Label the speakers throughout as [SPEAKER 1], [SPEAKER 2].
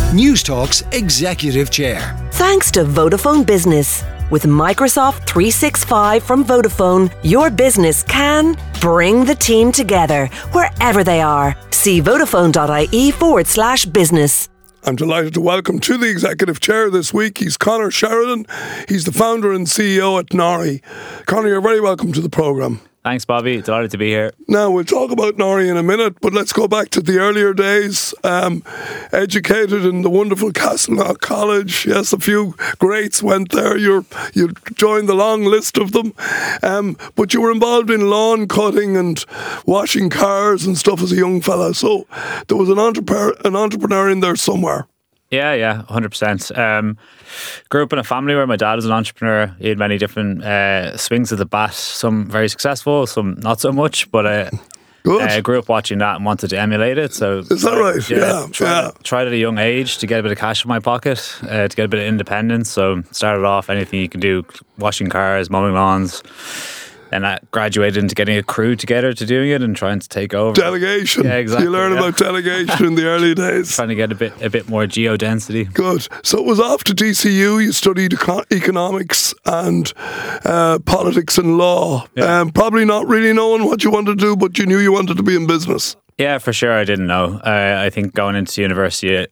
[SPEAKER 1] Newstalk's Executive Chair.
[SPEAKER 2] Thanks to Vodafone Business. With Microsoft 365 from Vodafone, your business can bring the team together wherever they are. See vodafone.ie/business.
[SPEAKER 3] I'm delighted to welcome to the Executive Chair this week. He's Conor Sheridan. He's the founder and CEO at Nori. Conor, you're very welcome to the programme.
[SPEAKER 4] Thanks, Bobby. Delighted to be here.
[SPEAKER 3] Now, we'll talk about Nori in a minute, but let's go back to the earlier days. Educated in the wonderful Castleknock College. Yes, a few greats went there. You joined the long list of them. But you were involved in lawn cutting and washing cars and stuff as a young fella. So there was an entrepreneur in there somewhere.
[SPEAKER 4] Yeah, 100%. Grew up in a family where my dad was an entrepreneur. He had many different swings of the bat, some very successful, some not so much, but I grew up watching that and wanted to emulate it. So
[SPEAKER 3] is that right? Yeah.
[SPEAKER 4] Tried at a young age to get a bit of cash in my pocket, to get a bit of independence. So started off anything you can do, washing cars, mowing lawns. And I graduated into getting a crew together to doing it and trying to take over.
[SPEAKER 3] Delegation.
[SPEAKER 4] Yeah, exactly.
[SPEAKER 3] You learn about delegation in the early days.
[SPEAKER 4] Trying to get a bit more geodensity.
[SPEAKER 3] Good. So it was off to DCU. You studied economics and politics and law.
[SPEAKER 4] Yeah.
[SPEAKER 3] Probably not really knowing what you wanted to do, but you knew you wanted to be in business.
[SPEAKER 4] Yeah, for sure. I didn't know. I think going into university,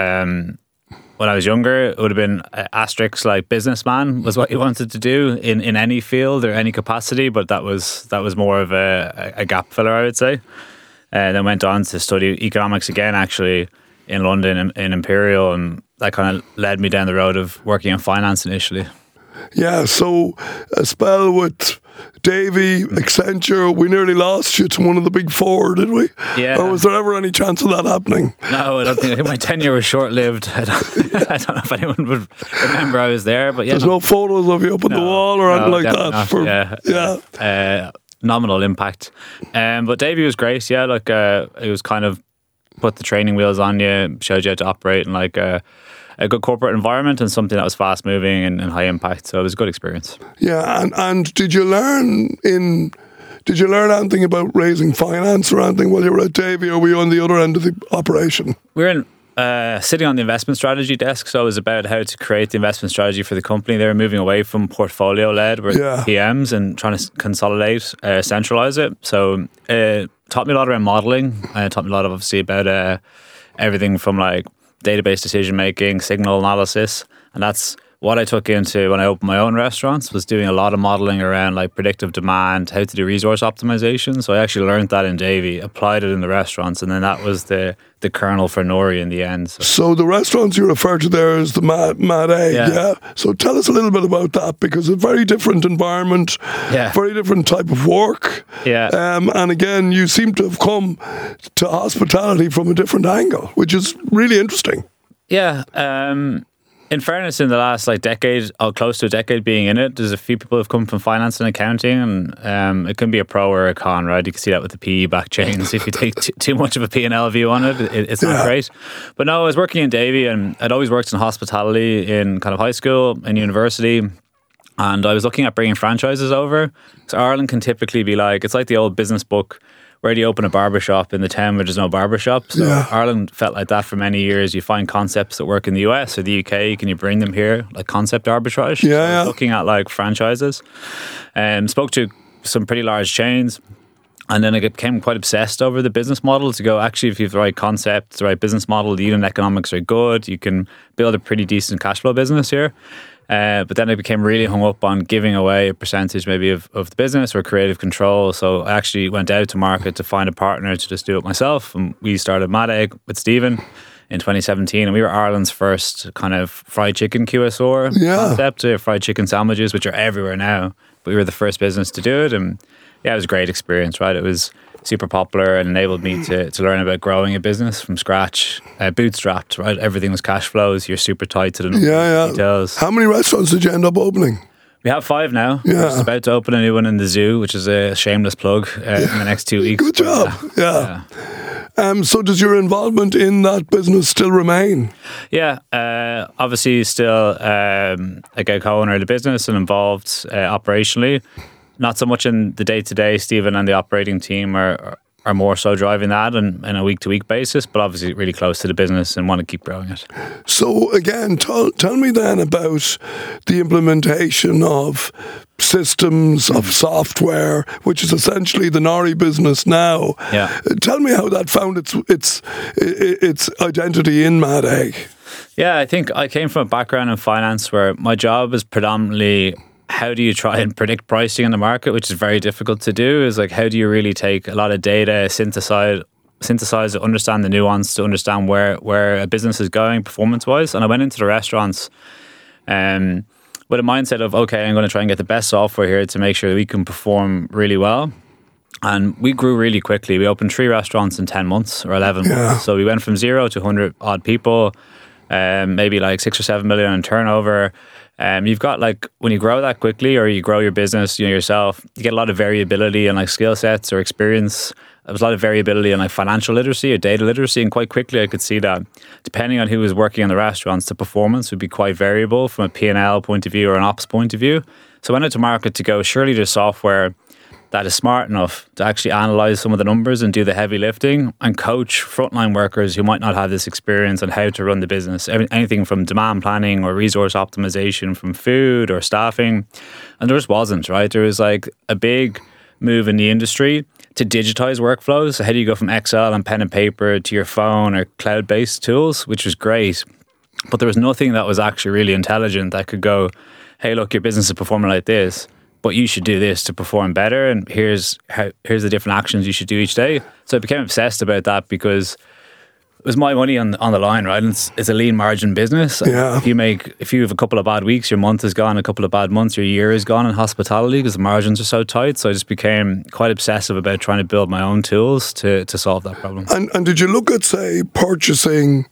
[SPEAKER 4] when I was younger, it would have been asterisks like businessman was what you wanted to do in any field or any capacity, but that was more of a gap filler, I would say. Then went on to study economics again, actually, in London, in Imperial, and that kind of led me down the road of working in finance initially.
[SPEAKER 3] Yeah, so a spell with Davy, Accenture, we nearly lost you to one of the big four, did we?
[SPEAKER 4] Yeah.
[SPEAKER 3] Or was there ever any chance of that happening?
[SPEAKER 4] No, I don't think. I think my tenure was short-lived. I don't know if anyone would remember I was there, but yeah.
[SPEAKER 3] There's no photos of you up on the wall or anything like that?
[SPEAKER 4] Nominal impact. But Davy was great, yeah. Like, it was kind of put the training wheels on you, showed you how to operate in like a good corporate environment and something that was fast moving and high impact. So it was a good experience.
[SPEAKER 3] Yeah, and did you learn anything about raising finance or anything while you were at Davy, or were you on the other end of the operation?
[SPEAKER 4] We were sitting on the investment strategy desk, so it was about how to create the investment strategy for the company. They were moving away from portfolio-led with PMs and trying to consolidate, centralize it. So it taught me a lot around modelling. It taught me a lot, obviously, about everything from like database decision making, signal analysis, and that's what I took into when I opened my own restaurants, was doing a lot of modelling around like predictive demand, how to do resource optimization. So I actually learned that in Davy, applied it in the restaurants, and then that was the kernel for Nori in the end.
[SPEAKER 3] So the restaurants you refer to there is the Mad Egg, yeah? So tell us a little bit about that, because it's a very different environment, very different type of work.
[SPEAKER 4] Yeah.
[SPEAKER 3] And again, you seem to have come to hospitality from a different angle, which is really interesting.
[SPEAKER 4] Yeah. In fairness, in the last decade, or close to a decade being in it, there's a few people who've come from finance and accounting, and it can be a pro or a con, right? You can see that with the PE back chains. If you take too much of a P&L view on it, it's not great. But no, I was working in Davy, and I'd always worked in hospitality in kind of high school and university, and I was looking at bringing franchises over. So Ireland can typically be it's like the old business book, where do you open a barbershop in the town where there's no barbershop? So Ireland felt like that for many years. You find concepts that work in the US or the UK, can you bring them here? Like concept arbitrage. So looking at franchises. Spoke to some pretty large chains. And then I became quite obsessed over the business model to go, actually, if you have the right concept, the right business model, the unit economics are good, you can build a pretty decent cash flow business here. But then I became really hung up on giving away a percentage maybe of the business or creative control. So I actually went out to market to find a partner to just do it myself. And we started Mad Egg with Stephen in 2017. And we were Ireland's first kind of fried chicken QSR concept, fried chicken sandwiches, which are everywhere now. But we were the first business to do it. And yeah, it was a great experience, right? It was super popular and enabled me to learn about growing a business from scratch, bootstrapped, right? Everything was cash flows. You're super tight to the details.
[SPEAKER 3] How many restaurants did you end up opening?
[SPEAKER 4] We have 5 now. We're just about to open a new one in the zoo, which is a shameless plug in the next 2 weeks.
[SPEAKER 3] Good job. So does your involvement in that business still remain?
[SPEAKER 4] Yeah, obviously still a co-owner of the business and involved operationally. Not so much in the day-to-day. Stephen and the operating team are are more so driving that on a week-to-week basis, but obviously really close to the business and want to keep growing it.
[SPEAKER 3] So again, tell me then about the implementation of systems, of software, which is essentially the Nori business now.
[SPEAKER 4] Yeah.
[SPEAKER 3] Tell me how that found its identity in Mad Egg.
[SPEAKER 4] Yeah, I think I came from a background in finance where my job is predominantly how do you try and predict pricing in the market, which is very difficult to do. Is like, how do you really take a lot of data, synthesize it, understand the nuance, to understand where a business is going performance-wise. And I went into the restaurants with a mindset of, okay, I'm going to try and get the best software here to make sure that we can perform really well. And we grew really quickly. We opened 3 restaurants in 10 months or 11 months. So we went from 0 to 100 odd people, maybe like 6 or 7 million in turnover. You've got, like, when you grow that quickly, or you grow your business, yourself, you get a lot of variability in like skill sets or experience. There was a lot of variability in like financial literacy or data literacy, and quite quickly I could see that depending on who was working in the restaurants, the performance would be quite variable from a P&L point of view or an ops point of view. So I went into market to go, surely there's software that is smart enough to actually analyze some of the numbers and do the heavy lifting and coach frontline workers who might not have this experience on how to run the business. Anything from demand planning or resource optimization, from food or staffing. And there just wasn't, right? There was like a big move in the industry to digitize workflows. So how do you go from Excel and pen and paper to your phone or cloud-based tools, which was great. But there was nothing that was actually really intelligent that could go, hey, look, your business is performing like this, but you should do this to perform better. And here's the different actions you should do each day. So I became obsessed about that because it was my money on the line, right? And it's a lean margin business.
[SPEAKER 3] Yeah.
[SPEAKER 4] If you have a couple of bad weeks, your month is gone. A couple of bad months, your year is gone in hospitality because the margins are so tight. So I just became quite obsessive about trying to build my own tools to solve that problem.
[SPEAKER 3] And did you look at, say, purchasing,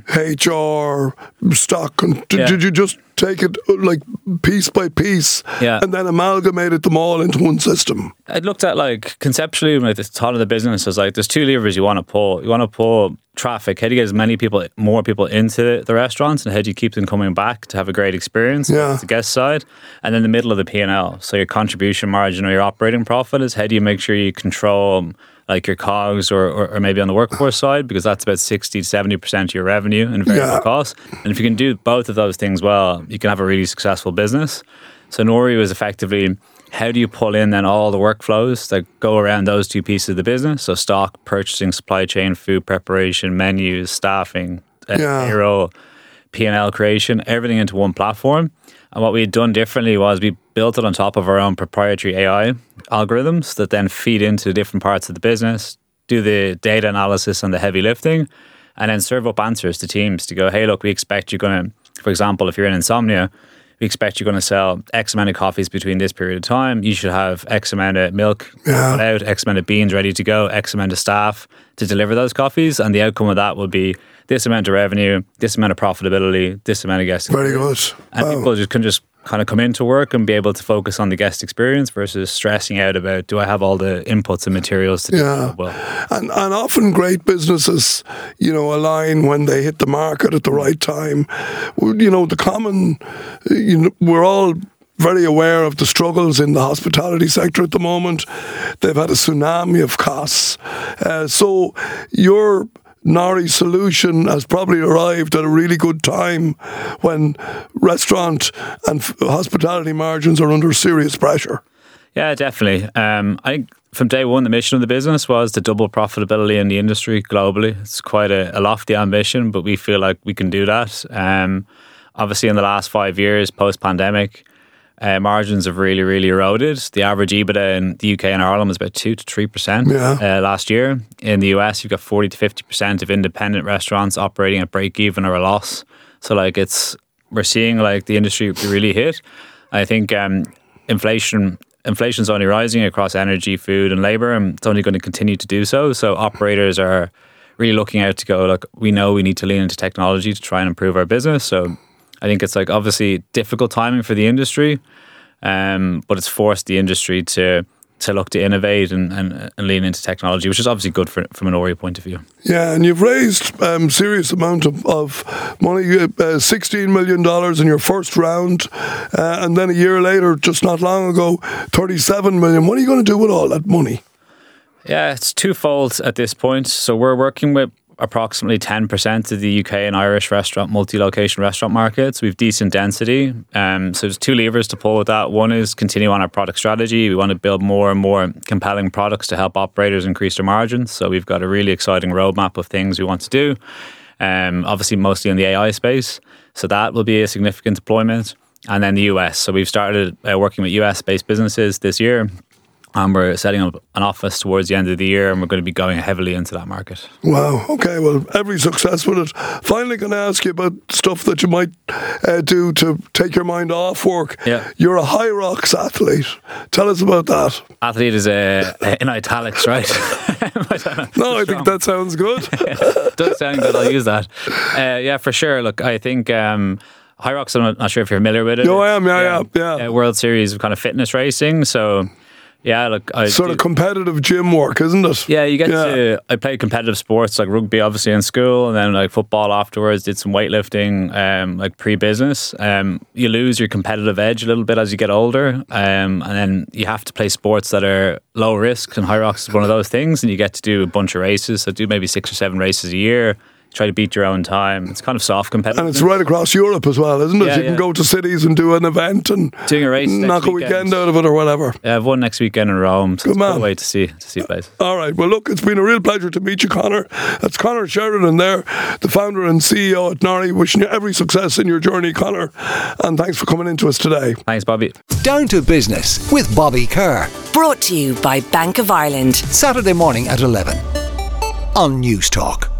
[SPEAKER 3] HR, stock? Did you just take it like piece by piece and then amalgamated them all into one system?
[SPEAKER 4] I looked at, like, conceptually when I thought of the business, I was like, there's 2 levers you want to pull. You want to pull traffic. How do you get as more people into the restaurants, and how do you keep them coming back to have a great experience? That's the guest side. And then the middle of the P&L. So your contribution margin or your operating profit is how do you make sure you control like your COGS or maybe on the workforce side, because that's about 60 to 70% of your revenue and variable costs. And if you can do both of those things well, you can have a really successful business. So Nori was effectively, how do you pull in then all the workflows that go around those 2 pieces of the business? So stock, purchasing, supply chain, food preparation, menus, staffing, payroll, P&L creation, everything into one platform. And what we had done differently was we built it on top of our own proprietary AI algorithms that then feed into different parts of the business, do the data analysis and the heavy lifting, and then serve up answers to teams to go, hey, look, we expect you're going to, for example, if you're in insomnia, we expect you're going to sell X amount of coffees between this period of time. You should have X amount of milk put out, X amount of beans ready to go, X amount of staff to deliver those coffees. And the outcome of that will be this amount of revenue, this amount of profitability, this amount of guest experience.
[SPEAKER 3] Very good.
[SPEAKER 4] And people can just kind of come into work and be able to focus on the guest experience versus stressing out about, do I have all the inputs and materials to do that well?
[SPEAKER 3] And often great businesses, align when they hit the market at the right time. The common, we're all very aware of the struggles in the hospitality sector at the moment. They've had a tsunami of costs. So your Nori solution has probably arrived at a really good time when restaurant and hospitality margins are under serious pressure.
[SPEAKER 4] Yeah, definitely. I think from day one, the mission of the business was to double profitability in the industry globally. It's quite a lofty ambition, but we feel like we can do that. Obviously, in the last 5 years, post-pandemic, margins have really, really eroded. The average EBITDA in the UK and Ireland was about 2 to 3% last year. In the US, you've got 40 to 50% of independent restaurants operating at break even or a loss. So we're seeing the industry really hit. I think inflation's only rising across energy, food and labour, and it's only going to continue to do so. So operators are really looking out to go, look, we know we need to lean into technology to try and improve our business. So I think it's obviously difficult timing for the industry, but it's forced the industry to look to innovate and lean into technology, which is obviously good from an Nori point of view.
[SPEAKER 3] Yeah, and you've raised serious amount of money, $16 million in your first round, and then a year later, just not long ago, $37 million. What are you going to do with all that money?
[SPEAKER 4] Yeah, it's twofold at this point. So we're working with approximately 10% of the UK and Irish multi-location restaurant markets. We have decent density. So there's two levers to pull with that. One is continue on our product strategy. We want to build more and more compelling products to help operators increase their margins. So we've got a really exciting roadmap of things we want to do. Obviously mostly in the AI space. So that will be a significant deployment. And then the US. So we've started working with US-based businesses this year. And we're setting up an office towards the end of the year, and we're going to be going heavily into that market.
[SPEAKER 3] Wow. Okay. Well, every success with it. Finally, going to ask you about stuff that you might do to take your mind off work.
[SPEAKER 4] Yeah.
[SPEAKER 3] You're a HYROX athlete. Tell us about that.
[SPEAKER 4] Athlete is in italics, right?
[SPEAKER 3] No, I think that sounds good.
[SPEAKER 4] Does sound good. I'll use that. Yeah, for sure. Look, I think HYROX, I'm not sure if you're familiar with it.
[SPEAKER 3] No, I am. Yeah.
[SPEAKER 4] World Series of kind of fitness racing. So, yeah, look,
[SPEAKER 3] sort of competitive gym work, isn't it?
[SPEAKER 4] Yeah, you get to. I played competitive sports like rugby, obviously in school, and then like football afterwards. Did some weightlifting, like pre-business. You lose your competitive edge a little bit as you get older, and then you have to play sports that are low risk. And HYROX is one of those things, and you get to do a bunch of races. So do maybe 6 or 7 races a year. Try to beat your own time. It's kind of soft competitive.
[SPEAKER 3] And it's right across Europe as well, isn't it? You can go to cities and do an event and
[SPEAKER 4] doing a race
[SPEAKER 3] knock a weekend out of it or whatever.
[SPEAKER 4] Yeah, I've one next weekend in Rome, so it's a way to see places.
[SPEAKER 3] All right. Well, look, it's been a real pleasure to meet you, Conor. That's Conor Sheridan there, the founder and CEO at Nori. Wishing you every success in your journey, Conor. And thanks for coming in to us today.
[SPEAKER 4] Thanks, Bobby.
[SPEAKER 1] Down to Business with Bobby Kerr.
[SPEAKER 2] Brought to you by Bank of Ireland.
[SPEAKER 1] Saturday morning at 11 on News Talk.